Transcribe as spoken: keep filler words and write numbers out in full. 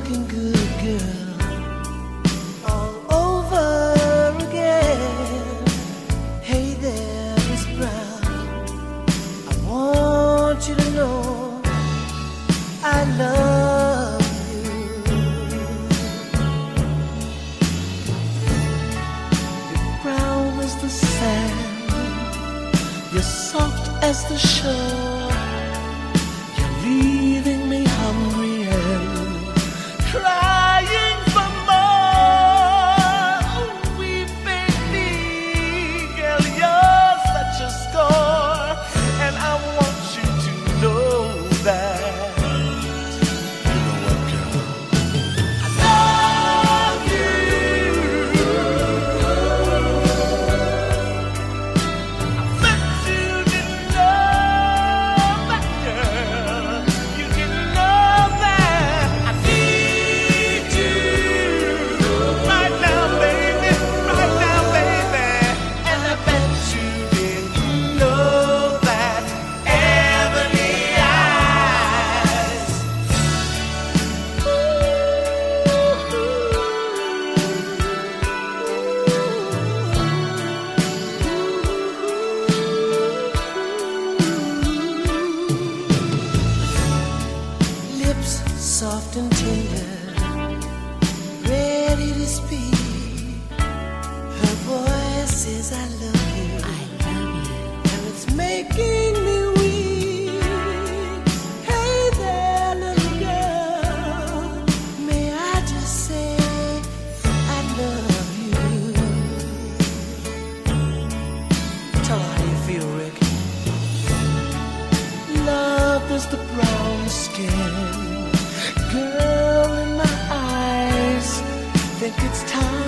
looking good, girl, all over again. Hey there, Miss Brown, I want you to know I love you. You're brown as the sand, you're soft as the shore. You're leaving me hungry and crying for more. Oh, weeping me, girl, you're such a score, and I want you to know that. You know what, girl? I love you. I bet you didn't know that, girl. You didn't know that I need you right now, baby, right now, baby. And I bet you didn't know that ebony eyes. Lips soft and tender, ready to speak. Her voice says I love you, I love you, and it's making me weak. Hey there, little girl, may I just say I love you. Tell her how you feel, Rick. Love is the brown skin, girl in my eyes. Think it's time